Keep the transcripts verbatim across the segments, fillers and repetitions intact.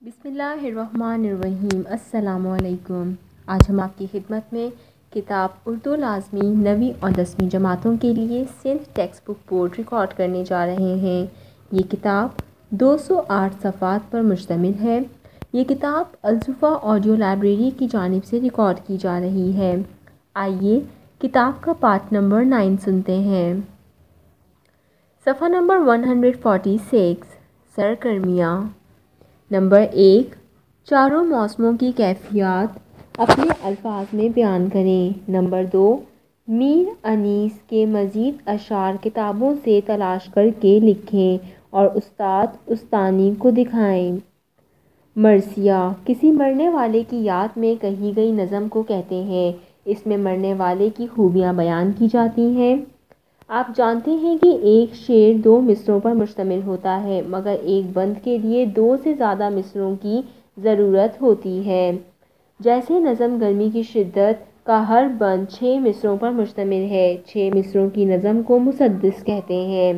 بسم اللہ الرحمن الرحیم۔ السلام علیکم۔ آج ہم آپ کی خدمت میں کتاب اردو لازمی نویں اور دسویں جماعتوں کے لیے Sindh text book board record کرنے جا رہے ہیں۔ یہ کتاب دو سو آٹھ صفحات پر مشتمل ہے۔ یہ کتاب الصفا آڈیو لائبریری کی جانب سے ریکارڈ کی جا رہی ہے۔ آئیے کتاب کا پارٹ نمبر نائن سنتے ہیں۔ صفحہ نمبر ایک سو چھیالیس، سرگرمیاں۔ نمبر ایک، چاروں موسموں کی کیفیات اپنے الفاظ میں بیان کریں۔ نمبر دو، میر انیس کے مزید اشعار کتابوں سے تلاش کر کے لکھیں اور استاد استانی کو دکھائیں۔ مرثیہ کسی مرنے والے کی یاد میں کہی گئی نظم کو کہتے ہیں۔ اس میں مرنے والے کی خوبیاں بیان کی جاتی ہیں۔ آپ جانتے ہیں کہ ایک شعر دو مصرعوں پر مشتمل ہوتا ہے، مگر ایک بند کے لیے دو سے زیادہ مصرعوں کی ضرورت ہوتی ہے۔ جیسے نظم گرمی کی شدت کا ہر بند چھ مصرعوں پر مشتمل ہے۔ چھ مصرعوں کی نظم کو مسدس کہتے ہیں۔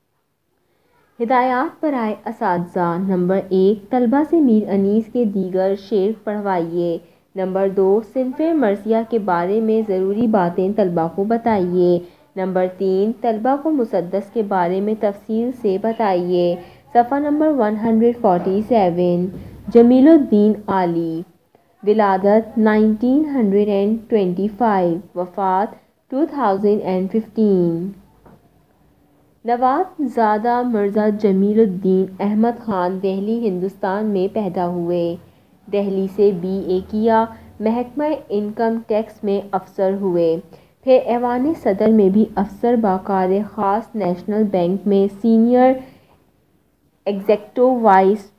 ہدایات برائے اساتذہ۔ نمبر ایک، طلباء سے میر انیس کے دیگر شعر پڑھوائیے۔ نمبر دو، صنف مرثیہ کے بارے میں ضروری باتیں طلباء کو بتائیے۔ نمبر تین، طلباء کو مسدس کے بارے میں تفصیل سے بتائیے۔ صفحہ نمبر ایک سو سینتالیس، جمیل الدین عالی، ولادت انیس سو پچیس، وفات دو ہزار پندرہ۔ نواب زادہ مرزا جمیل الدین احمد خان دہلی، ہندوستان میں پیدا ہوئے۔ دہلی سے بی اے کیا۔ محکمہ انکم ٹیکس میں افسر ہوئے۔ پھر ایوان صدر میں بھی افسر بکار خاص۔ نیشنل بینک میں senior executive vice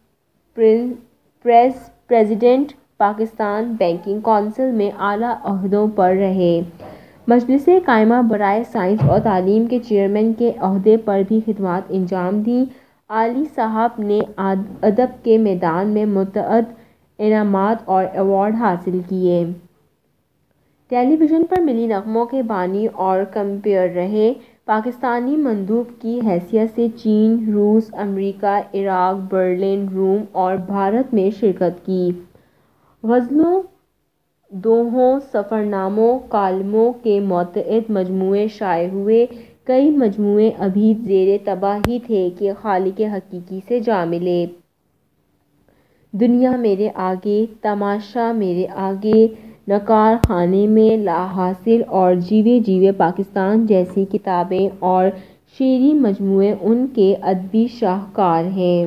president. Pakistan banking council میں اعلیٰ عہدوں پر رہے۔ مجلس قائمہ برائے سائنس اور تعلیم کے چیئرمین کے عہدے پر بھی خدمات انجام دیں۔ عالی صاحب نے ادب کے میدان میں متعدد انعامات اور ایوارڈ حاصل کیے۔ ٹیلی ویژن پر ملی نغموں کے بانی اور کمپیئر رہے۔ پاکستانی مندوب کی حیثیت سے چین، روس، امریکہ، عراق، برلن، روم اور بھارت میں شرکت کی۔ غزلوں، دوہوں، سفرناموں، کالموں کے متعدد مجموعے شائع ہوئے۔ کئی مجموعے ابھی زیر طبع ہی تھے کہ خالق حقیقی سے جا ملے۔ دنیا میرے آگے، تماشا میرے آگے، نقار خانے میں لا حاصل اور جیوے جیوے پاکستان جیسی کتابیں اور شعری مجموعے ان کے ادبی شاہکار ہیں۔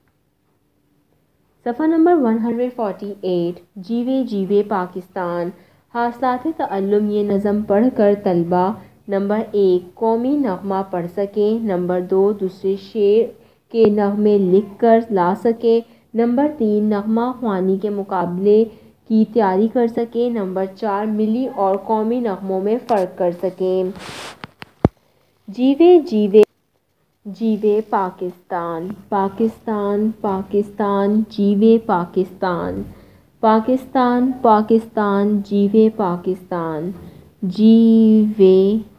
صفحہ نمبر ایک سو اڑتالیس، جیوے جیوے پاکستان۔ حاصلات تعلم یہ نظم پڑھ کر طلباء نمبر ایک، قومی نغمہ پڑھ سکیں۔ نمبر دو، دوسرے شعر کے نغمے لکھ کر لا سکیں۔ نمبر تین، نغمہ خوانی کے مقابلے کی تیاری کر سکیں۔ نمبر چار، ملی اور قومی نغموں میں فرق کر سکیں۔ جیوے جیوے جیوے پاکستان، پاکستان، پاکستان، جیوے پاکستان، پاکستان، پاکستان، جیوے پاکستان، جیوے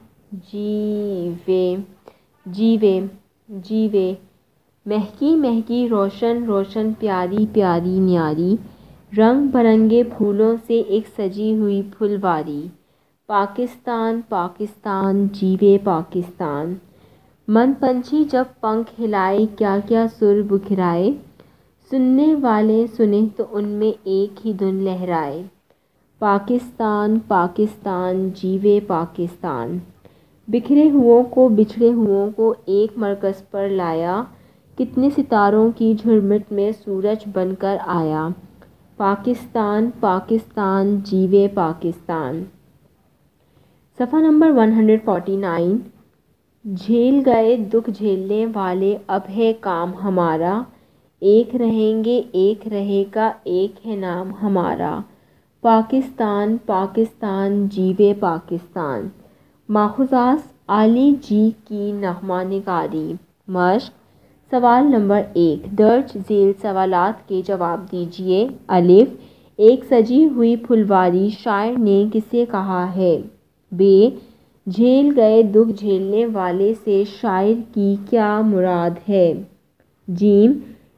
جیوے جیوے جیوے، مہکی مہکی روشن روشن، پیاری پیاری نیاری، رنگ برنگے پھولوں سے ایک سجی ہوئی پھلواری۔ پاکستان، پاکستان، جیوے پاکستان۔ من پنچھی جب پنکھ ہلائے، کیا کیا سر بکھرائے، سننے والے سنیں تو ان میں ایک ہی دھن لہرائے۔ پاکستان، پاکستان، جیوے پاکستان۔ بکھرے ہؤوں کو بچھڑے ہؤوں کو ایک مرکز پر لایا، کتنے ستاروں کی جھرمٹ میں سورج بن کر آیا۔ پاکستان، پاکستان، جیوے پاکستان۔ صفحہ نمبر ایک سو انچاس، جھیل گئے دکھ جھیلنے والے اب ہے کام ہمارا، ایک رہیں گے ایک رہے گا ایک ہے نام ہمارا۔ پاکستان، پاکستان، جیوے پاکستان۔ ماخوذات عالی جی کی نغمہ نگاری۔ مشق: سوال نمبر ایک، درج ذیل سوالات کے جواب دیجیے۔ الف، ایک سجی ہوئی پھلواری شاعر نے کسے کہا ہے؟ ب، جھیل گئے دکھ جھیلنے والے سے شاعر کی کیا مراد ہے؟ ج،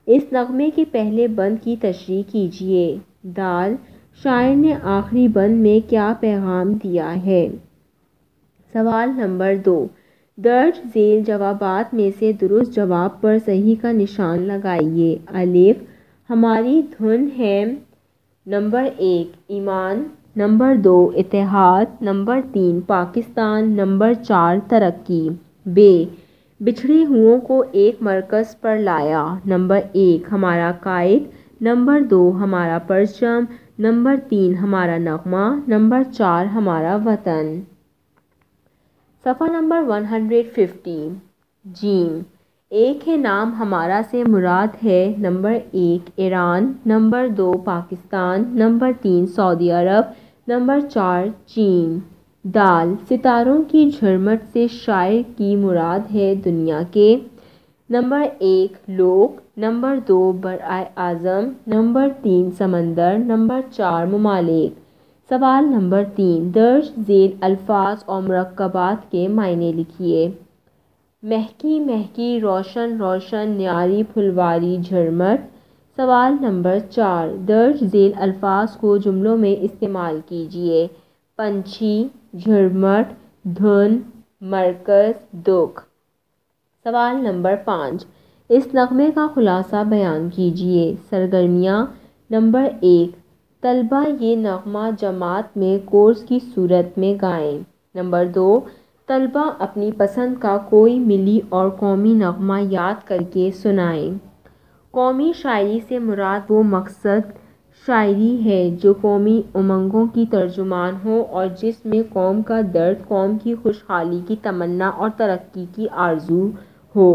اس نغمے کے پہلے بند کی تشریح کیجیے۔ دال، شاعر نے آخری بند میں کیا پیغام دیا ہے؟ سوال نمبر دو، درج ذیل جوابات میں سے درست جواب پر صحیح کا نشان لگائیے۔ الف، ہماری دھن ہے۔ نمبر ایک، ایمان۔ نمبر دو، اتحاد۔ نمبر تین، پاکستان۔ نمبر چار، ترقی۔ ب، بچھڑے ہؤوں کو ایک مرکز پر لایا۔ نمبر ایک، ہمارا قائد۔ نمبر دو، ہمارا پرچم۔ نمبر تین، ہمارا نغمہ۔ نمبر چار، ہمارا وطن۔ صفحہ نمبر ایک سو پچاس۔ جیم، ایک ہے نام ہمارا سے مراد ہے۔ نمبر ایک، ایران۔ نمبر دو، پاکستان۔ نمبر تین، سعودی عرب۔ نمبر چار، چین۔ دال، ستاروں کی جھرمٹ سے شاعر کی مراد ہے دنیا کے۔ نمبر ایک، لوگ۔ نمبر دو، برائے اعظم۔ نمبر تین، سمندر۔ نمبر چار، ممالک۔ سوال نمبر تین، درج ذیل الفاظ اور مرکبات کے معنی لکھیے۔ مہکی مہکی روشن روشن نیاری پھلواری جھرمٹ۔ سوال نمبر چار، درج ذیل الفاظ کو جملوں میں استعمال کیجیے۔ پنچھی، جھرمٹ، دھن، مرکز، دکھ۔ سوال نمبر پانچ، اس نغمے کا خلاصہ بیان کیجیے۔ سرگرمیاں۔ نمبر ایک، طلباء یہ نغمہ جماعت میں کورس کی صورت میں گائیں۔ نمبر دو، طلباء اپنی پسند کا کوئی ملی اور قومی نغمہ یاد کرکے سنائیں۔ قومی شاعری سے مراد وہ مقصد شاعری ہے جو قومی امنگوں کی ترجمان ہو اور جس میں قوم کا درد، قوم کی خوشحالی کی تمنا اور ترقی کی آرزو ہو۔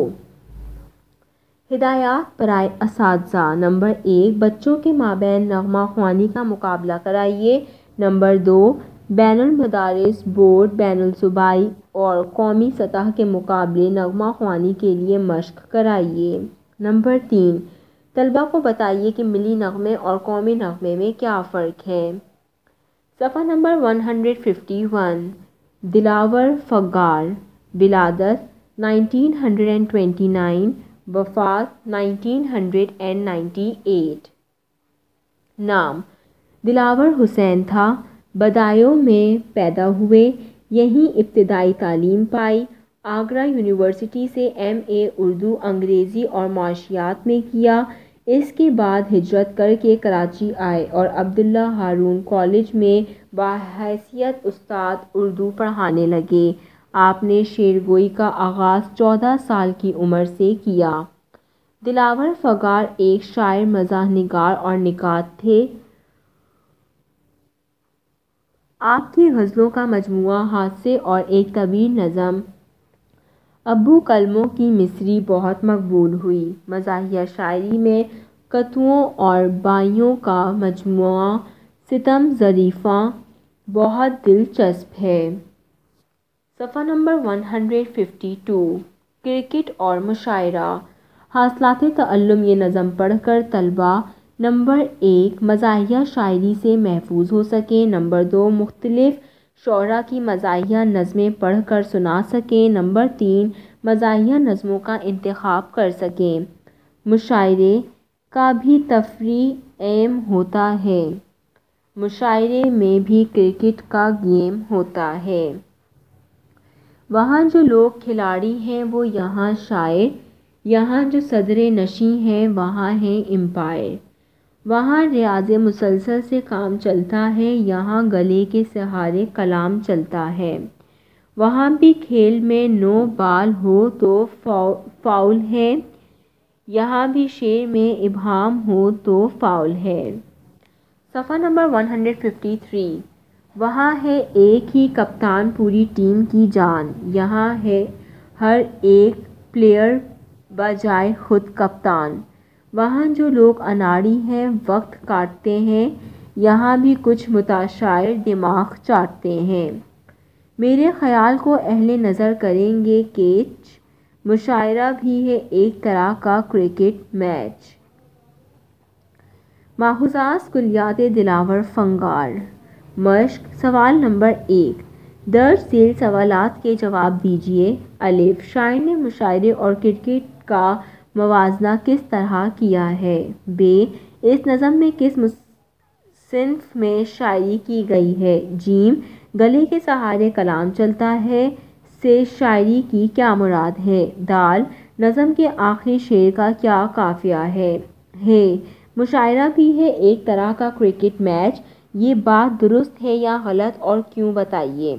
ہدایات برائے اساتذہ۔ نمبر ایک، بچوں کے مابین نغمہ خوانی کا مقابلہ کرائیے۔ نمبر دو، بین المدارس، بورڈ، بین الصوبائی اور قومی سطح کے مقابلے نغمہ خوانی کے لیے مشق کرائیے۔ نمبر تین، طلباء کو بتائیے کہ ملی نغمے اور قومی نغمے میں کیا فرق ہے۔ صفحہ نمبر ایک سو اکیاون۔ دلاور فغار، ولادت انیس سو انیس، وفات انیس سو اٹھانوے۔ نام، دلاور حسین تھا۔ بدایوں میں پیدا ہوئے، یہیں ابتدائی تعلیم پائی۔ آگرہ یونیورسٹی سے ایم اے اردو، انگریزی اور معاشیات میں کیا۔ اس کے بعد ہجرت کر کے کراچی آئے اور عبداللہ ہارون کالج میں بحیثیت استاد اردو پڑھانے لگے۔ آپ نے شعر گوئی کا آغاز چودہ سال کی عمر سے کیا۔ دلاور فغار ایک شاعر، مزاح نگار اور نقاد تھے۔ آپ کی غزلوں کا مجموعہ حادثے اور ایک طویل نظم ابو کلموں کی مصری بہت مقبول ہوئی۔ مزاحیہ شاعری میں قطعوں اور بائیوں کا مجموعہ ستم ظریفاں بہت دلچسپ ہے۔ صفحہ نمبر ایک سو باون۔ کرکٹ اور مشاعرہ، حاصلات تعلم یہ نظم پڑھ کر طلباء نمبر ایک، مزاحیہ شاعری سے محفوظ ہو سکیں۔ نمبر دو، مختلف شعراء کی مزاحیہ نظمیں پڑھ کر سنا سکیں۔ نمبر تین، مزاحیہ نظموں کا انتخاب کر سکیں۔ مشاعرے کا بھی تفریحی ایم ہوتا ہے۔ مشاعرے میں بھی کرکٹ کا گیم ہوتا ہے۔ وہاں جو لوگ کھلاڑی ہیں وہ یہاں شاعر، یہاں جو صدر نشین ہیں وہاں ہیں امپائر۔ وہاں ریاض مسلسل سے کام چلتا ہے، یہاں گلے کے سہارے کلام چلتا ہے۔ وہاں بھی کھیل میں نو بال ہو تو فاؤل ہے، یہاں بھی شعر میں ابہام ہو تو فاؤل ہے۔ صفحہ نمبر ایک سو ترپن۔ وہاں ہے ایک ہی کپتان پوری ٹیم کی جان، یہاں ہے ہر ایک پلیئر بجائے خود کپتان۔ وہاں جو لوگ اناڑی ہیں وقت کاٹتے ہیں، یہاں بھی کچھ متشائر دماغ چاٹتے ہیں۔ میرے خیال کو اہل نظر کریں گے کیچ، مشاعرہ بھی ہے ایک طرح کا کرکٹ میچ۔ ماخوذات کلیات دلاور فغار۔ مشق، سوال نمبر ایک، درج ذیل سوالات کے جواب دیجیے۔ الف، شاعر نے مشاعرے اور کرکٹ کا موازنہ کس طرح کیا ہے؟ ب اس نظم میں کس صنف میں شاعری کی گئی ہے؟ ج گلے کے سہارے کلام چلتا ہے سے شاعری کی کیا مراد ہے؟ د نظم کے آخری شعر کا کیا قافیہ ہے؟ ہ مشاعرہ بھی ہے ایک طرح کا کرکٹ میچ، یہ بات درست ہے یا غلط اور کیوں بتائیے۔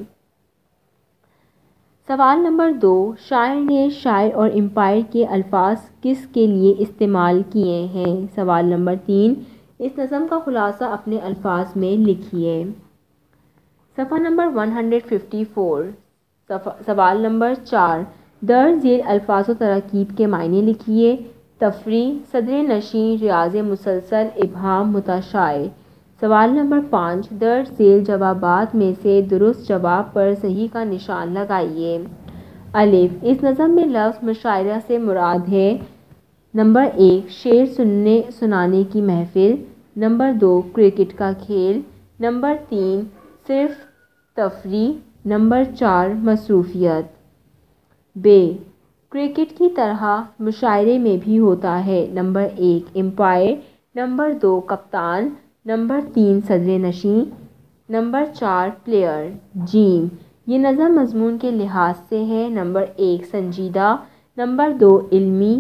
سوال نمبر دو، شاعر نے شاعر اور امپائر کے الفاظ کس کے لیے استعمال کیے ہیں؟ سوال نمبر تین، اس نظم کا خلاصہ اپنے الفاظ میں لکھیے۔ صفحہ نمبر ایک سو چون۔ سوال نمبر چار، درج ذیل الفاظ و تراکیب کے معنی لکھیے۔ تفریح، صدر نشین، ریاض مسلسل، ابہام، متشائع۔ سوال نمبر پانچ، درج ذیل جوابات میں سے درست جواب پر صحیح کا نشان لگائیے۔ الف اس نظم میں لفظ مشاعرہ سے مراد ہے: نمبر ایک، شعر سننے سنانے کی محفل۔ نمبر دو، کرکٹ کا کھیل۔ نمبر تین، صرف تفریح۔ نمبر چار، مصروفیت۔ ب کرکٹ کی طرح مشاعرے میں بھی ہوتا ہے: نمبر ایک، امپائر۔ نمبر دو، کپتان۔ نمبر تین، صدر نشین۔ نمبر چار، پلیئر۔ ج یہ نظم مضمون کے لحاظ سے ہے: نمبر ایک، سنجیدہ۔ نمبر دو، علمی۔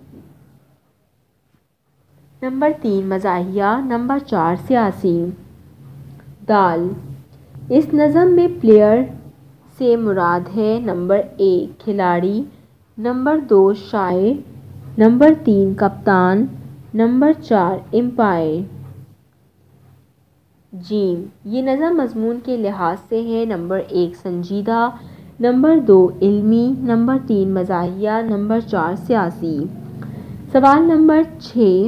نمبر تین، مزاحیہ۔ نمبر چار، سیاسی۔ د اس نظم میں پلیئر سے مراد ہے: نمبر ایک، کھلاڑی۔ نمبر دو، شاعر۔ نمبر تین، کپتان۔ نمبر چار، امپائر۔ ج یہ نظم مضمون کے لحاظ سے ہے: نمبر ایک، سنجیدہ۔ نمبر دو، علمی۔ نمبر تین، مزاحیہ۔ نمبر چار، سیاسی۔ سوال نمبر چھ،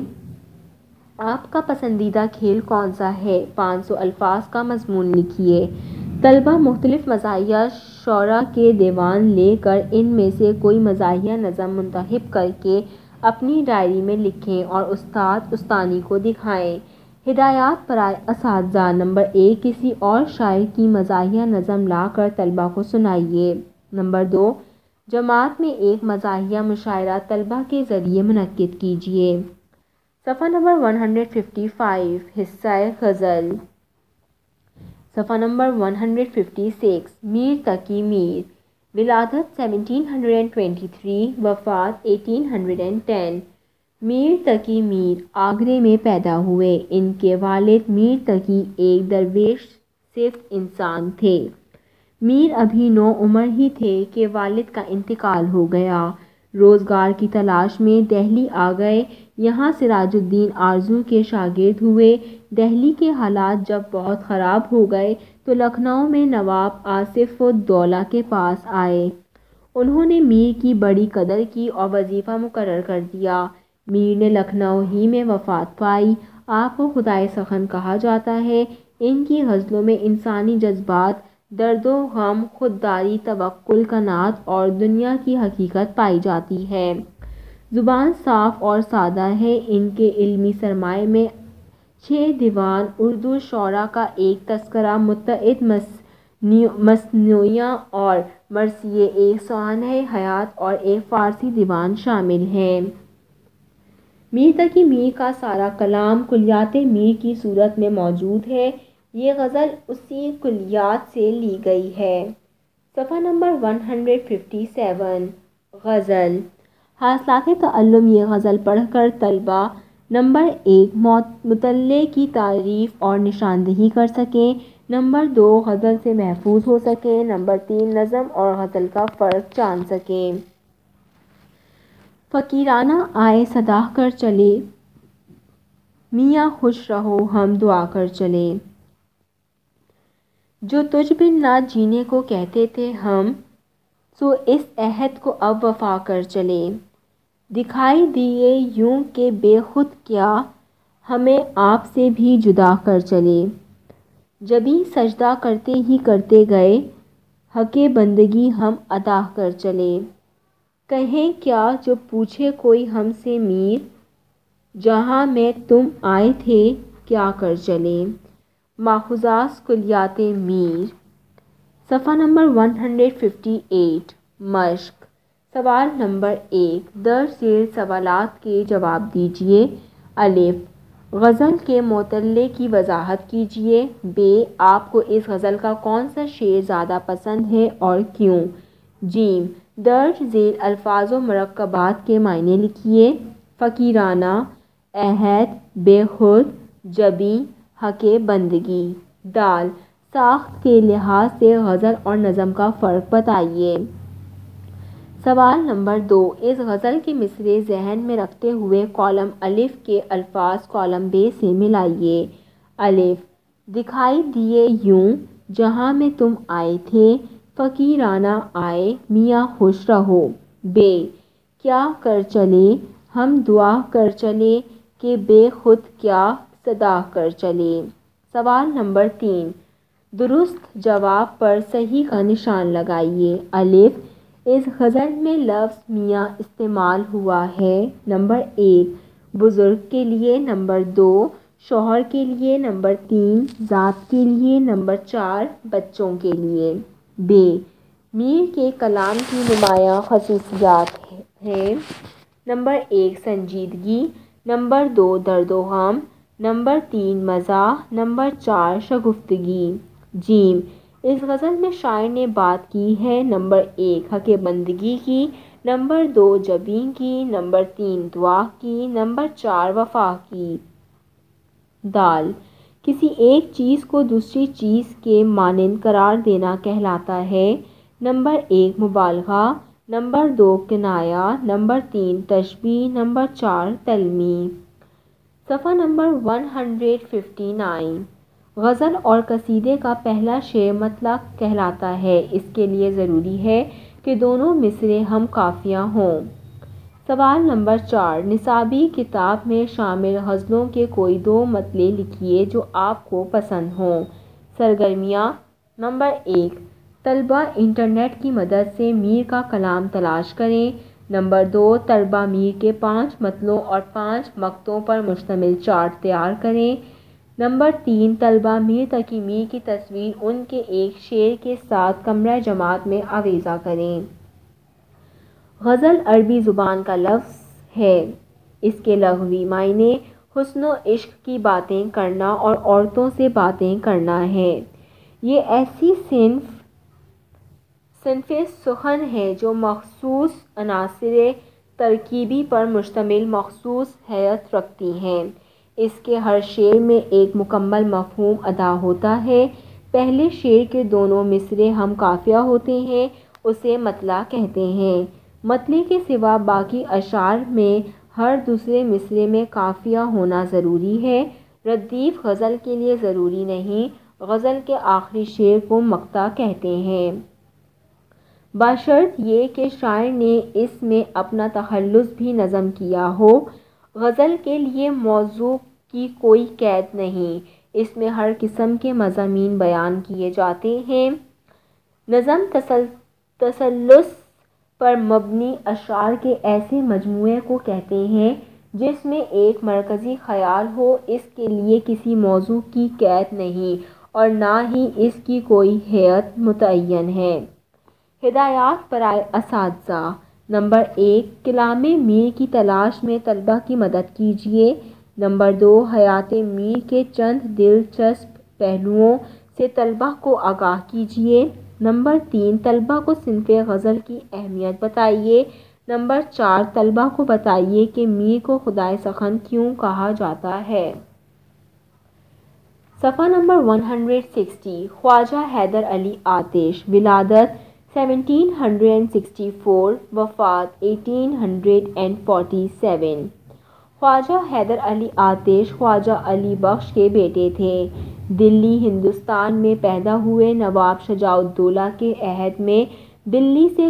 آپ کا پسندیدہ کھیل کون سا ہے؟ پانچ سو الفاظ کا مضمون لکھیے۔ طلبہ مختلف مزاحیہ شعراء کے دیوان لے کر ان میں سے کوئی مزاحیہ نظم منتخب کرکے اپنی ڈائری میں لکھیں اور استاد استانی کو دکھائیں۔ ہدایات برائے اساتذہ: نمبر ایک، کسی اور شاعر کی مزاحیہ نظم لا کر طلبہ کو سنائیے۔ نمبر دو، جماعت میں ایک مزاحیہ مشاعرہ طلبہ کے ذریعے منعقد کیجیے۔ صفحہ نمبر ایک سو پچپن، حصہ غزل۔ صفحہ نمبر ایک سو چھپن، میر تقی میر۔ ولادت سترہ سو تئیس، وفات اٹھارہ سو دس۔ میر تقی میر آگرے میں پیدا ہوئے۔ ان کے والد میر تقی ایک درویش صفت انسان تھے۔ میر ابھی نو عمر ہی تھے کہ والد کا انتقال ہو گیا۔ روزگار کی تلاش میں دہلی آ گئے۔ یہاں سراج الدین آرزو کے شاگرد ہوئے۔ دہلی کے حالات جب بہت خراب ہو گئے تو لکھنؤ میں نواب آصف الدولہ کے پاس آئے۔ انہوں نے میر کی بڑی قدر کی اور وظیفہ مقرر کر دیا۔ میر نے لکھنؤ ہی میں وفات پائی۔ آپ کو خدائے سخن کہا جاتا ہے۔ ان کی غزلوں میں انسانی جذبات، درد و غم، خودداری، توکل، قناعت اور دنیا کی حقیقت پائی جاتی ہے۔ زبان صاف اور سادہ ہے۔ ان کے علمی سرمایہ میں چھ دیوان اردو شعراء کا ایک تذکرہ، متعدد مثنویاں اور مرثیے، ایک سوانح حیات اور ایک فارسی دیوان شامل ہیں۔ میر تقی میر کا سارا کلام کلیات میر کی صورت میں موجود ہے۔ یہ غزل اسی کلیات سے لی گئی ہے۔ صفحہ نمبر ایک سو سرسٹھ، غزل۔ حاصلات تعلم یہ غزل پڑھ کر طلبہ: نمبر ایک، مطلع کی تعریف اور نشاندہی کر سکیں۔ نمبر دو، غزل سے محظوظ ہو سکیں۔ نمبر تین، نظم اور غزل کا فرق جان سکیں۔ فقیرانہ آئے صدا کر چلے، میاں خوش رہو ہم دعا کر چلے۔ جو تجھ بن نہ جینے کو کہتے تھے ہم، سو اس عہد کو اب وفا کر چلے۔ دکھائی دیے یوں کہ بے خود کیا، ہمیں آپ سے بھی جدا کر چلے۔ جبیں سجدہ کرتے ہی کرتے گئے، حق بندگی ہم ادا کر چلے۔ کہیں کیا جو پوچھے کوئی ہم سے میر، جہاں میں تم آئے تھے کیا کر چلے۔ ماخوذات کلیات میر۔ صفحہ نمبر ایک سو اٹھاون، مشق۔ سوال نمبر ایک، درج ذیل سوالات کے جواب دیجیے۔ الف، غزل کے معطلے کی وضاحت کیجیے۔ ب، آپ کو اس غزل کا کون سا شعر زیادہ پسند ہے اور کیوں؟ ج، درج ذیل الفاظ و مرکبات کے معنی لکھیے۔ فقیرانہ، عہد، بے خود، جبیں، حق بندگی۔ ڈ، ساخت کے لحاظ سے غزل اور نظم کا فرق بتائیے۔ سوال نمبر دو، اس غزل کے مصرعے ذہن میں رکھتے ہوئے کالم الف کے الفاظ کالم ب سے ملائیے۔ الف، دکھائی دیے یوں جہاں میں تم آئے تھے، فقیرانہ آئے میاں خوش رہو۔ ب، کیا کر چلے ہم دعا کر چلے کہ بے خود کیا صدا کر چلے۔ سوال نمبر تین، درست جواب پر صحیح کا نشان لگائیے۔ الف، اس غزل میں لفظ میاں استعمال ہوا ہے۔ نمبر ایک، بزرگ کے لیے۔ نمبر دو، شوہر کے لیے۔ نمبر تین، ذات کے لیے۔ نمبر چار، بچوں کے لیے۔ ب، میر کے کلام کی نمایاں خصوصیات ہیں۔ نمبر ایک، سنجیدگی۔ نمبر دو، درد و غم۔ نمبر تین، مزاح۔ نمبر چار، شگفتگی۔ ج، اس غزل میں شاعر نے بات کی ہے۔ نمبر ایک، حق بندگی کی۔ نمبر دو، جبیں کی۔ نمبر تین، دعا کی۔ نمبر چار، وفا کی۔ د، کسی ایک چیز کو دوسری چیز کے مانند قرار دینا کہلاتا ہے۔ نمبر ایک، مبالغہ۔ نمبر دو، کنایہ۔ نمبر تین، تشبیہ۔ نمبر چار، تلمیح۔ صفحہ نمبر ایک سو اناسی، غزل اور قصیدے کا پہلا شعر مطلع کہلاتا ہے۔ اس کے لیے ضروری ہے کہ دونوں مصرعے ہم قافیہ ہوں۔ سوال نمبر چار، نصابی کتاب میں شامل غزلوں کے کوئی دو مطلع لکھیے جو آپ کو پسند ہوں۔ سرگرمیاں۔ نمبر ایک، طلبہ انٹرنیٹ کی مدد سے میر کا کلام تلاش کریں۔ نمبر دو، طلبہ میر کے پانچ مطلعوں اور پانچ مقطعوں پر مشتمل چارٹ تیار کریں۔ نمبر تین، طلبہ میر تقی میر کی تصویر ان کے ایک شعر کے ساتھ کمرہ جماعت میں آویزاں کریں۔ غزل عربی زبان کا لفظ ہے۔ اس کے لغوی معنی حسن و عشق کی باتیں کرنا اور عورتوں سے باتیں کرنا ہے۔ یہ ایسی صنف صنف سخن ہے جو مخصوص عناصر ترکیبی پر مشتمل مخصوص حیت رکھتی ہیں۔ اس کے ہر شعر میں ایک مکمل مفہوم ادا ہوتا ہے۔ پہلے شعر کے دونوں مصرعے ہم قافیہ ہوتے ہیں، اسے مطلع کہتے ہیں۔ مطلع کے سوا باقی اشعار میں ہر دوسرے مصرعے میں قافیہ ہونا ضروری ہے۔ ردیف غزل کے لیے ضروری نہیں۔ غزل کے آخری شعر کو مقطع کہتے ہیں، بشرط یہ کہ شاعر نے اس میں اپنا تخلص بھی نظم کیا ہو۔ غزل کے لیے موضوع کی کوئی قید نہیں، اس میں ہر قسم کے مضامین بیان کیے جاتے ہیں۔ نظم تسلسل پر مبنی اشعار کے ایسے مجموعے کو کہتے ہیں جس میں ایک مرکزی خیال ہو۔ اس کے لیے کسی موضوع کی قید نہیں اور نہ ہی اس کی کوئی حیت متعین ہے۔ ہدایات برائے اساتذہ۔ نمبر ایک، کلام میر کی تلاش میں طلبہ کی مدد کیجیے۔ نمبر دو، حیات میر کے چند دلچسپ پہلوؤں سے طلبہ کو آگاہ کیجیے۔ نمبر تین، طلبہ کو صنف غزل کی اہمیت بتائیے۔ نمبر چار، طلبہ کو بتائیے کہ میر کو خدائے سخن کیوں کہا جاتا ہے۔ صفحہ نمبر ایک سو ساٹھ، خواجہ حیدر علی آتش، ولادت سترہ سو چوالیس، وفات اٹھارہ سو سینتالیس۔ خواجہ حیدر علی آتش خواجہ علی بخش کے بیٹے تھے۔ دلی، ہندوستان میں پیدا ہوئے۔ نواب شجاع الدولہ کے عہد میں دلی سے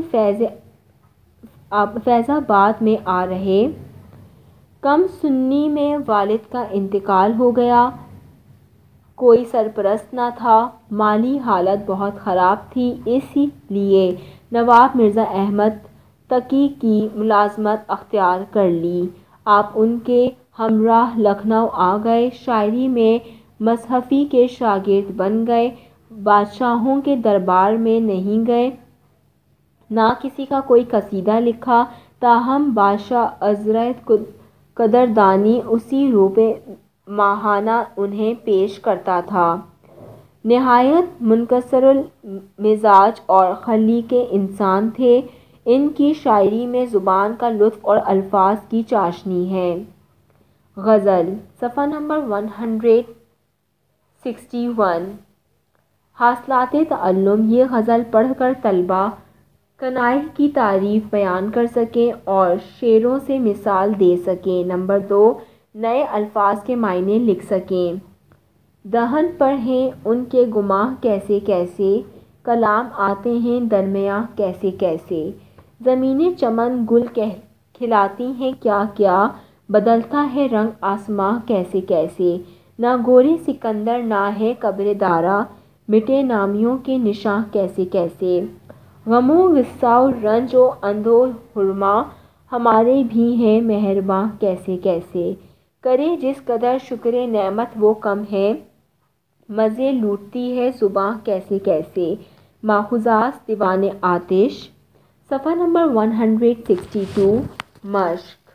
فیض آباد میں آ رہے۔ کم سنی میں والد کا انتقال ہو گیا۔ کوئی سرپرست نہ تھا۔ مالی حالت بہت خراب تھی، اس لیے نواب مرزا احمد تقی کی ملازمت اختیار کر لی۔ آپ ان کے ہمراہ لکھنؤ آ گئے۔ شاعری میں مصحفی کے شاگرد بن گئے۔ بادشاہوں کے دربار میں نہیں گئے۔ نہ کسی کا کوئی قصیدہ لکھا، تاہم بادشاہ عزرائیل قدردانی اسی روپ ماہانہ انہیں پیش کرتا تھا۔ نہایت منکسر المزاج اور خلیق انسان تھے۔ ان کی شاعری میں زبان کا لطف اور الفاظ کی چاشنی ہے۔ غزل، صفحہ نمبر ایک سو اکسٹھ۔ حاصلات تعلم۔ یہ غزل پڑھ کر طلبہ کنائے کی تعریف بیان کر سکیں اور شعروں سے مثال دے سکیں۔ نمبر دو، نئے الفاظ کے معنی لکھ سکیں۔ دہن پر ہیں ان کے گماہ کیسے کیسے، کلام آتے ہیں درمیاں کیسے کیسے۔ زمینِ چمن گل کھلاتی ہیں کیا کیا، بدلتا ہے رنگ آسماں کیسے کیسے۔ نہ گورِ سکندر نہ ہے قبرِ دارا، مٹے نامیوں کے نشاں کیسے کیسے۔ غم و غصہ و رنج و اندھ و حرماں، ہمارے بھی ہیں مہرباں کیسے کیسے۔ کرے جس قدر شکرِ نعمت وہ کم ہے، مزے لوٹتی ہے زباں کیسے کیسے۔ ماخوذات دیوان آتش، صفحہ نمبر ایک سو باسٹھ۔ مشق۔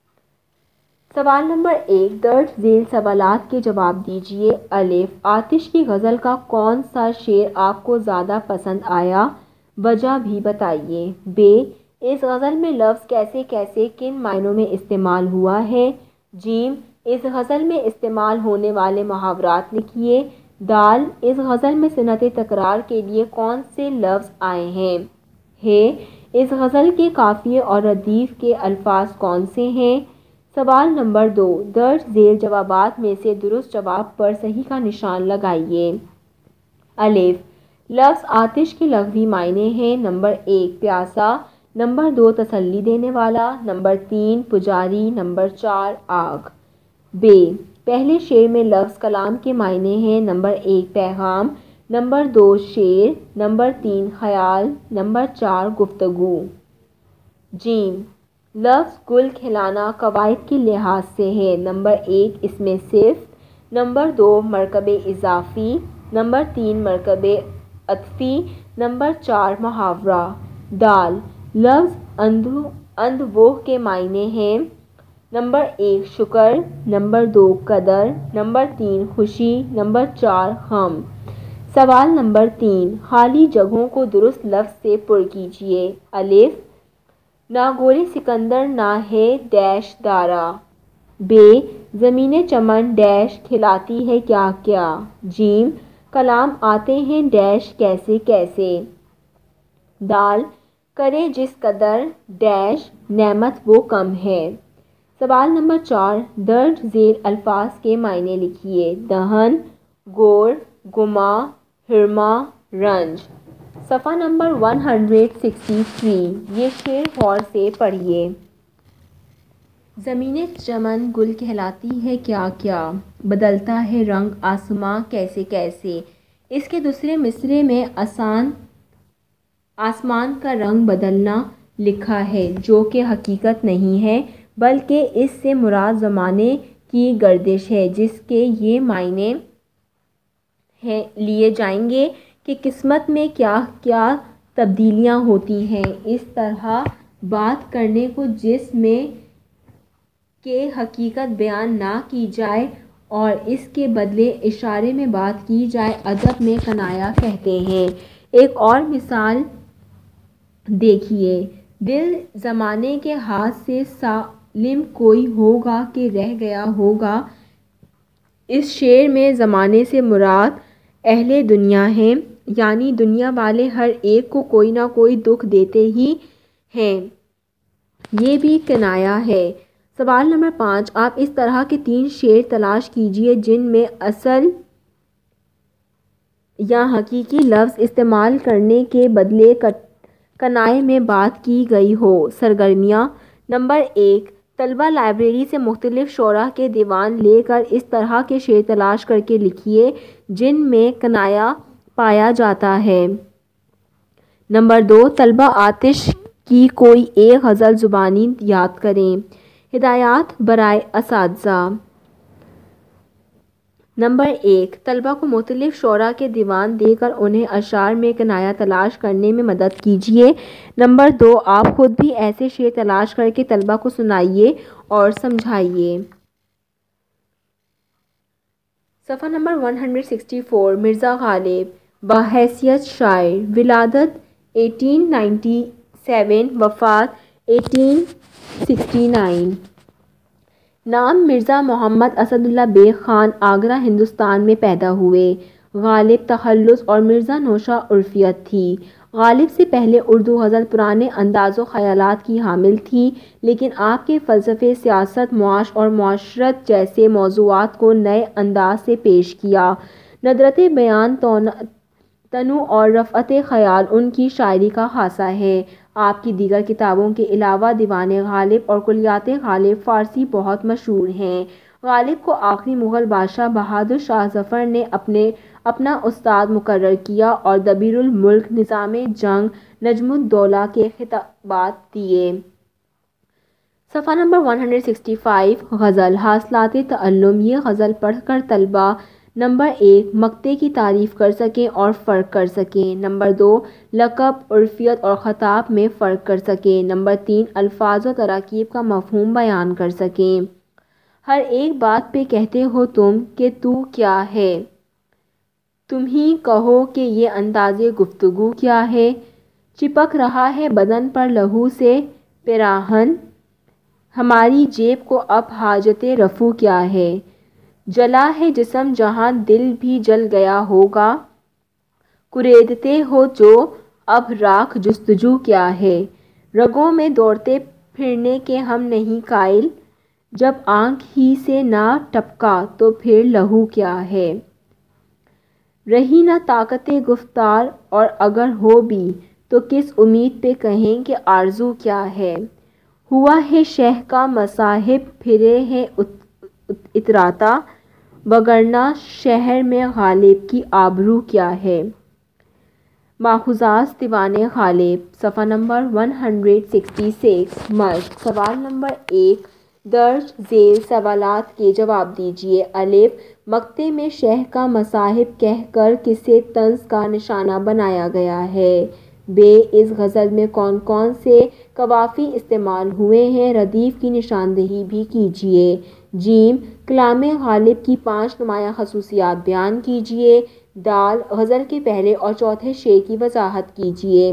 سوال نمبر ایک، درج ذیل سوالات کے جواب دیجیے۔ الف، آتش کی غزل کا کون سا شعر آپ کو زیادہ پسند آیا، وجہ بھی بتائیے۔ ب، اس غزل میں لفظ کیسے کیسے کن معنوں میں استعمال ہوا ہے۔ ج، اس غزل میں استعمال ہونے والے محاورات لکھیے۔ د، اس غزل میں صنعتِ تکرار کے لیے کون سے لفظ آئے ہیں۔ ہ، اس غزل کے قافیے اور ردیف کے الفاظ کون سے ہیں۔ سوال نمبر دو، درج ذیل جوابات میں سے درست جواب پر صحیح کا نشان لگائیے۔ الف، لفظ آتش کے لغوی معنی ہیں۔ نمبر ایک، پیاسا۔ نمبر دو، تسلی دینے والا۔ نمبر تین، پجاری۔ نمبر چار، آگ۔ ب، پہلے شعر میں لفظ کلام کے معنی ہیں۔ نمبر ایک، پیغام۔ نمبر دو، شعر۔ نمبر تین، خیال۔ نمبر چار، گفتگو۔ ج، لفظ گل کھلانا قواعد کے لحاظ سے ہے۔ نمبر ایک، اس میں صفت۔ نمبر دو، مرکب اضافی۔ نمبر تین، مرکب عطفی۔ نمبر چار، محاورہ۔ د، لفظ اندوہ کے معنی ہیں۔ نمبر ایک، شکر۔ نمبر دو، قدر۔ نمبر تین، خوشی۔ نمبر چار، غم۔ سوال نمبر تین، خالی جگہوں کو درست لفظ سے پر کیجیے۔ الف، نہ گورِ سکندر نہ ہے ڈیش دارا۔ ب، زمینِ چمن ڈیش کھلاتی ہے کیا کیا۔ ج، کلام آتے ہیں ڈیش کیسے کیسے۔ د، کرے جس قدر ڈیش نعمت وہ کم ہے۔ سوال نمبر چار، درج ذیل الفاظ کے معنی لکھیے۔ دہن، گور، گماہ، حرمہ، رنج۔ صفحہ نمبر ایک سو ترسٹھ۔ یہ شعر غور سے پڑھیے۔ زمینِ چمن گل کہلاتی ہے کیا کیا، بدلتا ہے رنگ آسماں کیسے کیسے۔ اس کے دوسرے مصرعے میں آسمان کا رنگ بدلنا لکھا ہے، جو کہ حقیقت نہیں ہے بلکہ اس سے مراد زمانے کی گردش ہے، جس کے یہ معنی لیے جائیں گے کہ قسمت میں کیا کیا تبدیلیاں ہوتی ہیں۔ اس طرح بات کرنے کو جس میں کہ حقیقت بیان نہ کی جائے اور اس کے بدلے اشارے میں بات کی جائے، ادب میں کنایا کہتے ہیں۔ ایک اور مثال دیکھیے۔ دل زمانے کے ہاتھ سے سالم کوئی ہوگا کہ رہ گیا ہوگا۔ اس شعر میں زمانے سے مراد اہل دنیا ہیں، یعنی دنیا والے ہر ایک کو کوئی نہ کوئی دکھ دیتے ہی ہیں، یہ بھی کنایا ہے۔ سوال نمبر پانچ، آپ اس طرح کے تین شعر تلاش کیجیے جن میں اصل یا حقیقی لفظ استعمال کرنے کے بدلے کنائے میں بات کی گئی ہو۔ سرگرمیاں۔ نمبر ایک، طلبہ لائبریری سے مختلف شعراء کے دیوان لے کر اس طرح کے شعر تلاش کرکے لکھیے جن میں کنایا پایا جاتا ہے۔ نمبر دو، طلبہ آتش کی کوئی ایک غزل زبانی یاد کریں۔ ہدایات برائے اساتذہ۔ نمبر ایک، طلبہ کو مختلف شعراء کے دیوان دے کر انہیں اشعار میں کنایہ تلاش کرنے میں مدد کیجیے۔ نمبر دو، آپ خود بھی ایسے شعر تلاش کر کے طلبہ کو سنائیے اور سمجھائیے۔ صفحہ نمبر ایک سو چون، مرزا غالب بحیثیت شاعر، ولادت اٹھارہ سو سنتاسی، وفات اٹھارہ سو اناسی۔ نام مرزا محمد اسد اللہ بیگ خان، آگرہ ہندوستان میں پیدا ہوئے۔ غالب تخلص اور مرزا نوشہ عرفیت تھی۔ غالب سے پہلے اردو غزل پرانے انداز و خیالات کی حامل تھی، لیکن آپ کے فلسفے، سیاست، معاش اور معاشرت جیسے موضوعات کو نئے انداز سے پیش کیا۔ ندرت بیان، تنوع اور رفعت خیال ان کی شاعری کا خاصہ ہے۔ آپ کی دیگر کتابوں کے علاوہ دیوان غالب اور کلیات غالب فارسی بہت مشہور ہیں۔ غالب کو آخری مغل بادشاہ بہادر شاہ ظفر نے اپنے اپنا استاد مقرر کیا اور دبیر الملک، نظام جنگ، نجم الدولہ کے خطابات دیے۔ صفحہ نمبر ایک سو پچاس، غزل، حاصلات تعلم۔ یہ غزل پڑھ کر طلبہ نمبر ایک، مقطع کی تعریف کر سکیں اور فرق کر سکیں۔ نمبر دو، لقب، عرفیت اور خطاب میں فرق کر سکیں۔ نمبر تین، الفاظ و تراکیب کا مفہوم بیان کر سکیں۔ ہر ایک بات پہ کہتے ہو تم کہ تو کیا ہے، تم ہی کہو کہ یہ انداز گفتگو کیا ہے۔ چپک رہا ہے بدن پر لہو سے پیراہن، ہماری جیب کو اب حاجت رفو کیا ہے۔ جلا ہے جسم جہاں دل بھی جل گیا ہوگا، کریدتے ہو جو اب راکھ جستجو کیا ہے۔ رگوں میں دوڑتے پھرنے کے ہم نہیں قائل، جب آنکھ ہی سے نہ ٹپکا تو پھر لہو کیا ہے۔ رہی نہ طاقت گفتار اور اگر ہو بھی تو کس امید پہ کہیں کہ آرزو کیا ہے۔ ہوا ہے شہ کا مصاحب پھرے ہیں اتراتا، وگرنہ شہر میں غالب کی آبرو کیا ہے۔ ماخوذات دیوان غالب، صفحہ نمبر ایک سو چھیاسٹھ، مشق، سوال نمبر ایک، درج ذیل سوالات کے جواب دیجیے۔ الف، مقطع میں شہ کا مصاحب کہہ کر کسے طنز کا نشانہ بنایا گیا ہے؟ ب، اس غزل میں کون کون سے قوافی استعمال ہوئے ہیں؟ ردیف کی نشاندہی بھی کیجیے۔ ج، کلام غالب کی پانچ نمایاں خصوصیات بیان کیجیے۔ د، غزل کے پہلے اور چوتھے شعر کی وضاحت کیجیے۔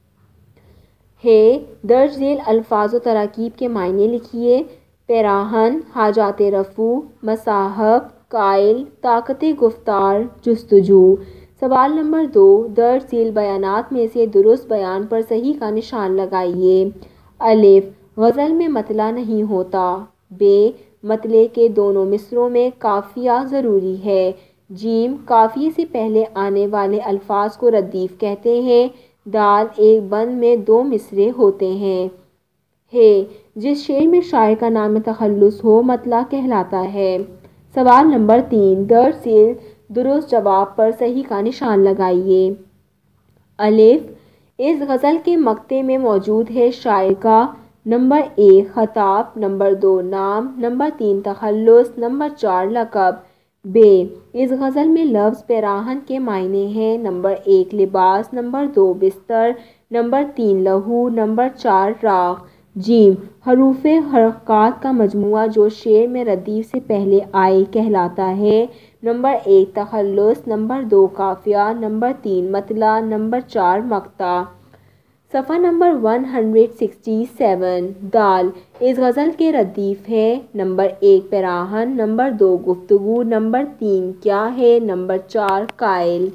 ہ، درج ذیل الفاظ و تراکیب کے معنی لکھیے۔ پیراہن، حاجات رفو، مصاحب، قائل، طاقت گفتار، جستجو۔ سوال نمبر دو، درج ذیل بیانات میں سے درست بیان پر صحیح کا نشان لگائیے۔ الف، غزل میں مطلع نہیں ہوتا۔ ب، مطلع کے دونوں مصرعوں میں قافیہ ضروری ہے۔ ج، قافیے سے پہلے آنے والے الفاظ کو ردیف کہتے ہیں۔ د، ایک بند میں دو مصرعے ہوتے ہیں۔ ہ، جس شعر میں شاعر کا نام تخلص ہو مطلع کہلاتا ہے۔ سوال نمبر تین، درج ذیل درست جواب پر صحیح کا نشان لگائیے۔ الف، اس غزل کے مقطع میں موجود ہے شاعر کا نمبر ایک، خطاب، نمبر دو، نام، نمبر تین، تخلص، نمبر چار، لقب۔ ب، اس غزل میں لفظ پیراہن کے معنی ہیں۔ نمبر ایک، لباس، نمبر دو، بستر، نمبر تین، لہو، نمبر چار، راکھ۔ ج، حروف حرکات کا مجموعہ جو شعر میں ردیف سے پہلے آئے کہلاتا ہے۔ نمبر ایک، تخلص، نمبر دو، قافیہ، نمبر تین، مطلع، نمبر چار، مقطع۔ صفحہ نمبر ایک سو سڑسٹھ۔ د، اس غزل کے ردیف ہے۔ نمبر ایک، پیراہن، نمبر دو، گفتگو، نمبر تین، کیا ہے، نمبر چار، قائل۔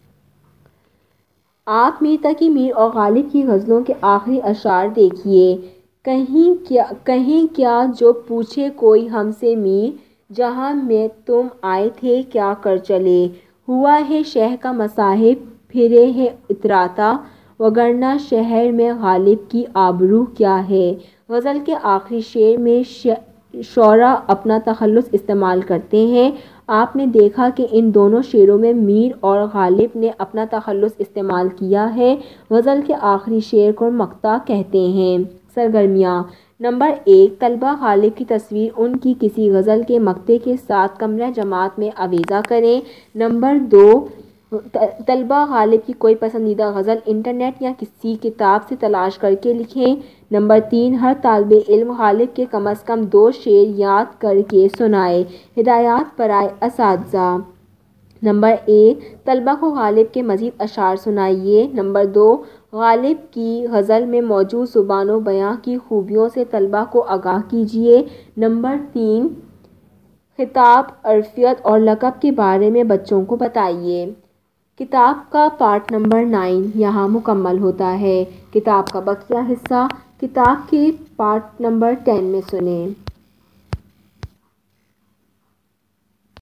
آپ میر تقی میر اور غالب کی غزلوں کے آخری اشعار دیکھیے۔ کہیں کیا کہیں کیا جو پوچھے کوئی ہم سے میر، جہاں میں تم آئے تھے کیا کر چلے۔ ہوا ہے شہ کا مصاحب پھرے ہیں اتراتا، وگرنہ شہر میں غالب کی آبرو کیا ہے۔ غزل کے آخری شعر میں شعراء اپنا تخلص استعمال کرتے ہیں۔ آپ نے دیکھا کہ ان دونوں شعروں میں میر اور غالب نے اپنا تخلص استعمال کیا ہے۔ غزل کے آخری شعر کو مقطع کہتے ہیں۔ سرگرمیاں: نمبر ایک، طلبہ غالب کی تصویر ان کی کسی غزل کے مقطع کے ساتھ کمرہ جماعت میں آویزاں کریں۔ نمبر دو، طلبہ غالب کی کوئی پسندیدہ غزل انٹرنیٹ یا کسی کتاب سے تلاش کر کے لکھیں۔ نمبر تین، ہر طالب علم غالب کے کم از کم دو شعر یاد کر کے سنائے۔ ہدایات برائے اساتذہ: نمبر ایک، طلبہ کو غالب کے مزید اشعار سنائیے۔ نمبر دو، غالب کی غزل میں موجود زبان و بیان کی خوبیوں سے طلبہ کو آگاہ کیجیے۔ نمبر تین، خطاب، عرفیت اور لقب کے بارے میں بچوں کو بتائیے۔ کتاب کا پارٹ نمبر نو یہاں مکمل ہوتا ہے۔ کتاب کا بقیہ حصہ کتاب کے پارٹ نمبر دس میں سنیں۔